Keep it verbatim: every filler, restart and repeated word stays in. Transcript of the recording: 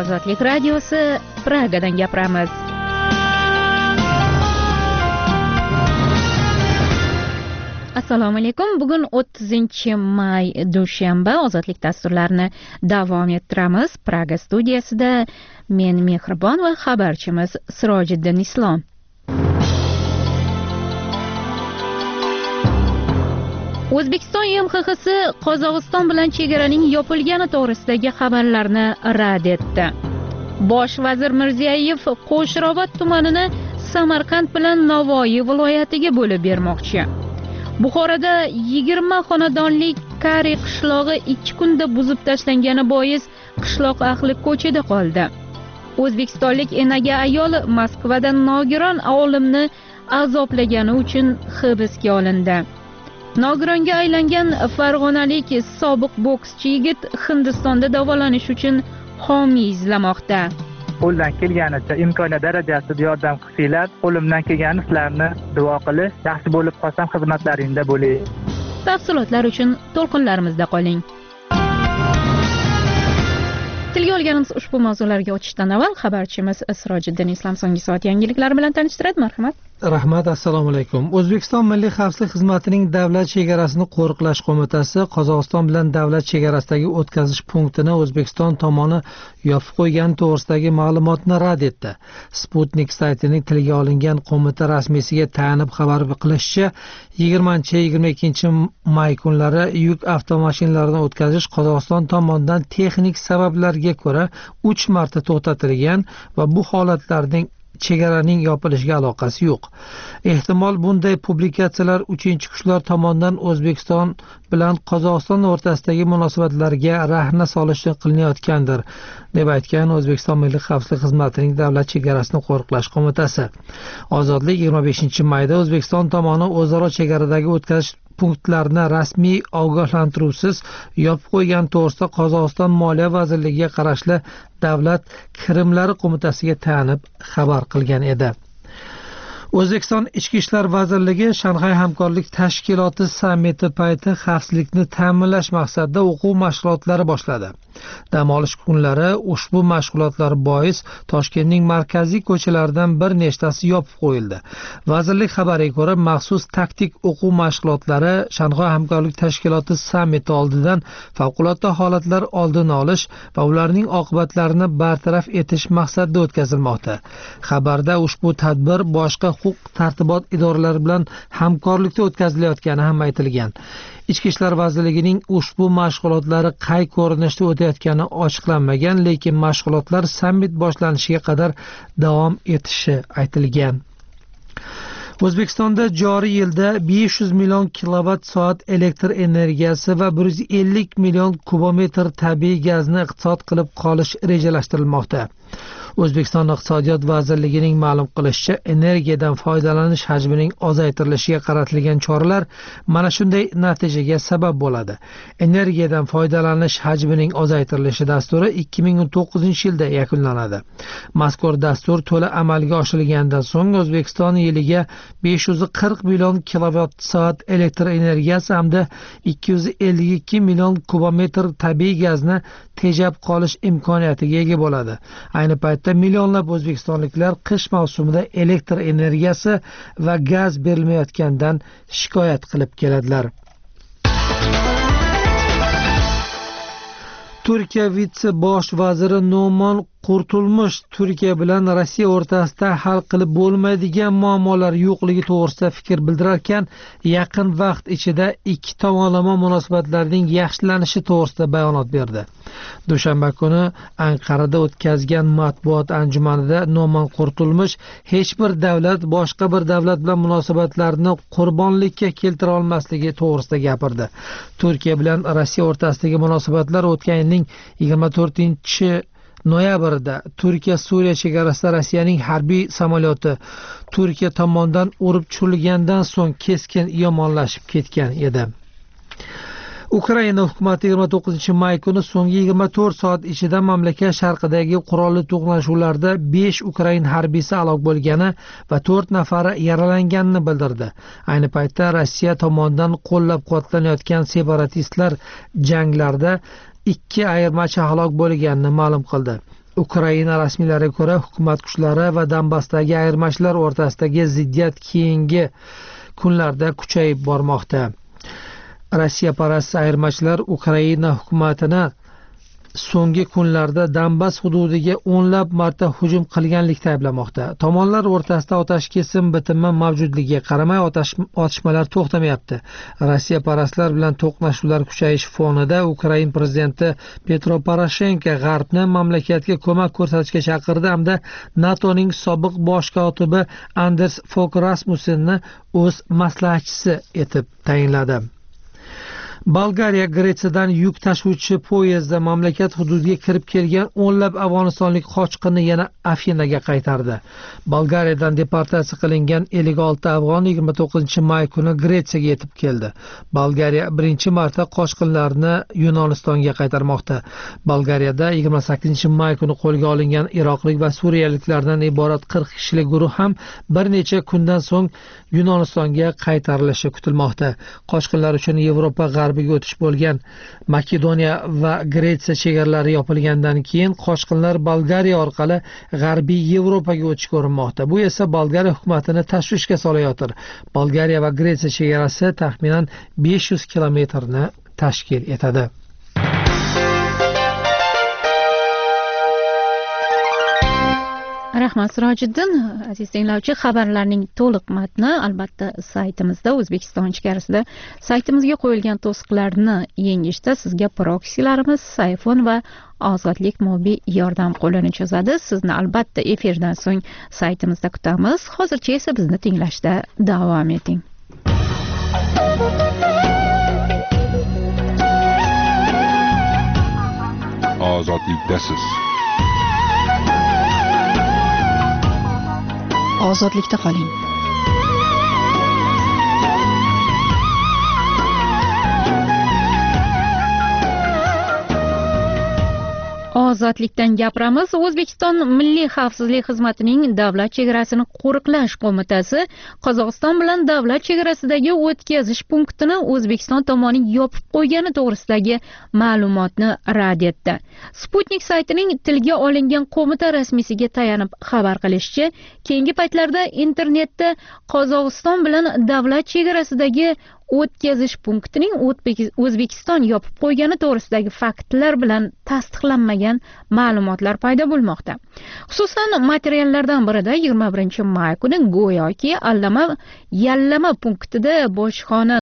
Ozodlik radiosi, Pragadan gapiramiz. Assalomu alaykum. Bugun o'ttizinchi may dushanba. Ozodlik dasturlarini davom ettiramiz. Praga studiyasida men Mehribon va xabarchimiz Sirojiddin Islom. O'zbekiston E M X X si Qozog'iston bilan chegaraning yopilgani to'g'risidagi xabarlarni rad etdi. Bosh vazir Mirziyoyev Qo'shrobod tumanini Samarqand bilan Navoiy viloyatiga bo'lib bermoqchi. Buxoroda yigirma xonadonlik Kari qishlog'i ikki kunda buzib tashlangani bois qishloq ahli ko'chada qoldi. O'zbekistonlik enaga ayol Moskvadan nogiron olimni azoblagani uchun hibsga olindi. Nogironga aylangan farg'onalik sobiq bokschi yigit Hindistonda davolanish uchun homiy izlamoqda. Qo'ldan kelganicha imkoniyat darajasida yordam qilsanglar, qo'limdan kelgani sizlarni duo qilish, yaxshi bo'lib qolsam xizmatlaringizda bo'ling. Tafsilotlar uchun to'lqinlarimizda qoling. Tilga olganimiz ushbu mavzularga o'tishdan avval xabarchimiz Sirojiddin Islom so'nggi soat yangiliklari bilan tanishtiradi. Marhamat. Rahmat, assalomu alaykum. O'zbekiston Milliy xavfsizlik xizmatining Davlat chegarasini qo'riqlash qo'mitasi Qozog'iston bilan davlat chegarasidagi o'tkazish punktini O'zbekiston tomoni yopib qo'ygani to'g'risidagi ma'lumotni rad etdi. Sputnik saytining tilga olingan qo'mita rasmiysiga tayanib xabar qilishicha, yigirmanchi yigirma ikkinchi may kunlari yuk avtomashinalarini o'tkazish Qozog'iston tomonidan texnik sabablarga ko'ra uch marta to'xtatilgan va bu holatlarning chegaraning yopilishiga aloqasi yo'q. Ehtimol bunday publikatsiyalar uchinchi kuchlar tomonidan O'zbekiston bilan Qozog'iston o'rtasidagi munosabatlarga rahna solish uchun qilinayotgandir, deb aytgan O'zbekiston Milliy xavfsizlik xizmatining Davlat chegarasini qo'riqlash qo'mitasi. Ozodlik yigirma beshinchi mayda O'zbekiston tomoni o'zaro chegaradagi o'tkazish punktlarni rasmiy ogohlantiruvsiz yopib qo'ygan to'g'risida Qozog'iston Moliya vazirligiga qarashli Davlat kirimlari qo'mitasiga tayanib xabar qilgan edi. O'zbekiston Ichki ishlar vazirligi Shanxay hamkorlik tashkiloti sammiti payti xavfsizlikni ta'minlash maqsadida o'quv mashg'ulotlari boshladi. Dam olish kunlari ushbu mashg'ulotlar bois Toshkentning markaziy ko'chalaridan bir nechtasi yopib qo'yildi. Vazirlik xabariga ko'ra, maxsus taktik o'quv mashg'ulotlari Shanxay hamkorlik tashkiloti sammiti oldidan favqulodda holatlar oldini olish va ularning oqibatlarini bartaraf etish maqsadida o'tkazilmoqda. Xabarda ushbu tadbir boshqa huquq-tartibot idoralari bilan hamkorlikda o'tkazilayotgani ham aytilgan. Ichki ishlar vazirligining ushbu mashg'ulotlari qay ko'rinishda o'tayotgani ochiqlanmagan, lekin mashg'ulotlar sammit boshlanishiga qadar davom etishi aytilgan. O'zbekistonda joriy yilda besh yuz million kilovatt soat elektr energiyasi va bir yuz ellik million kubometr tabiiy gazni iqtisod qilib qolish rejalashtirilmoqda. O'zbekiston Iqtisodiyot vazirligining ma'lum qilishicha, energiyadan foydalanish hajmining ozaytirilishiga qaratilgan choralar mana shunday natijaga sabab bo'ladi. Energiyadan foydalanish hajmining ozaytirilishi dasturi ikki ming o'n to'qqizinchi yilda yakunlanadi. Mazkur dastur to'la amalga oshirilgandan so'ng O'zbekiston yiliga besh yuz qirq million kilovatt soat elektr energiyasi hamda ikki yuz ellik ikki million kubometr tabiiy gazni tejab qolish imkoniyatiga ega bo'ladi. Ayni paytda millionlab o'zbekistonliklar qish mavsumida elektr energiyasi va gaz berilmayotganidan shikoyat qilib keladilar. Turkiya vitse-bosh vaziri No'mon Qurtulmush Turkiya bilan Rossiya o'rtasida hal qilib bo'lmaydigan muammolar yo'qligi to'g'risida fikr bildirarkan, yaqin vaqt ichida ikki tomonlama munosabatlarning yaxshilanishi to'g'risida bayonot berdi. Dushanba kuni Anqarada o'tkazgan matbuot anjumanida No'mon Qurtulmush hech bir davlat boshqa bir davlat bilan munosabatlarni qurbonlikka keltira olmasligi to'g'risida gapirdi. Turkiya bilan Rossiya o'rtasidagi munosabatlar o'tgan yilning yigirma to'rtinchi noyabrda Turkiya Suriya chegarasida Rossiyaning harbiy samolyoti Turkiya tomonidan urib tushirilgandan so'ng keskin yomonlashib ketgan edi. Ukraina hukumati yigirma to'qqizinchi may kuni so'nggi yigirma to'rt soat ichida mamlakat sharqidagi qurolli to'qnashuvlarda besh Ukrain harbiysi halok bo'lgani va to'rt nafari yaralanganini bildirdi. Ayni paytda Rossiya tomonidan qo'llab-quvvatlanayotgan separatistlar janglarda ikki ayirmachi halok bo'lganini ma'lum qildi. Ukraina rasmiylariga ko'ra, hukumat kuchlari va Donbassdagi ayirmachilar o'rtasidagi ziddiyat keyingi kunlarda kuchayib bormoqda. Rossiyaparast ayirmachilar Ukraina hukumatini so'nggi kunlarda Donbass hududiga o'nlab marta hujum qilganlikda ayblamoqda. Tomonlar o'rtasida otash kesim bitimi mavjudligiga qaramay otishmalar to'xtamayapti. Rossiyaparastlar bilan to'qnashuvlar kuchayish fonida Ukraina prezidenti Petro Poroshenko G'arbni mamlakatga ko'mak ko'rsatishga chaqirdi hamda NATOning sobiq bosh kotibi Anders Fogh Rasmussenni o'z maslahatchisi etib tayinladi. Bolgariya Gretsiyadan yuk tashuvchi poyezdda mamlakat hududiga kirib kelgan o'nlab afg'onistonlik qochqinni yana Afinaga qaytardi. Bolgariyadan deportatsiya qilingan ellik olti afg'on yigirma to'qqizinchi may kuni Gretsiyaga yetib keldi. Bolgariya birinchi marta qochqinlarni Yunonistonga qaytarmoqda. Bolgariyada yigirma sakkizinchi may kuni qo'lga olingan iroqlik va suriyaliklardan iborat qirq kishilik guruh ham bir necha kundan so'ng Yunonistonga qaytarilishi kutilmoqda. Qochqinlar uchun Yevropa g'arbiga o'tish bo'lgan Makedoniya va Gretsiya chegaralari yopilgandan keyin qochqinlar Bolgariya orqali g'arbiy Yevropaga o'tish ko'rinmoqda. Bu esa Bolgariya hukumatini tashvishga solayotir. Bolgariya va Gretsiya chegarasi taxminan besh yuz kilometrni tashkil etadi. Rahmat Sirojiddin. Aziz tinglovchi, xabarlarning to'liq matni albatta saytimizda, O'zbekiston ichkarisida saytimizga qo'yilgan to'siqlarni yengishda sizga proksilarimiz iPhone va Ozodlik mobil yordam qo'lini cho'zadi. Sizni albatta efirdan so'ng saytimizda kutamiz. Hozircha esa bizni tinglashda davom eting. Ozodlikdasiz. Ozodlikda qoling. Ozodlikdan gapiramiz. O'zbekiston Milliy xavfsizlik xizmatining Davlat chegarasini qo'riqlash qo'mitasi Qozog'iston bilan davlat chegarasidagi o'tkazish punktini O'zbekiston tomoni yopib qo'ygani to'g'risidagi ma'lumotni rad etdi. Sputnik saytining tilga olingan qo'mita rasmiysiga tayanib xabar qilishicha, keyingi paytlarda internetda Qozog'iston bilan davlat chegarasidagi o'tkazish punktining O'zbekiston yopib qo'ygani to'g'risidagi faktlar bilan tasdiqlanmagan ma'lumotlar paydo bo'lmoqda. Xususan, materiallardan birida yigirma birinchi may kuni go'yoki allama yallama punktida bojxona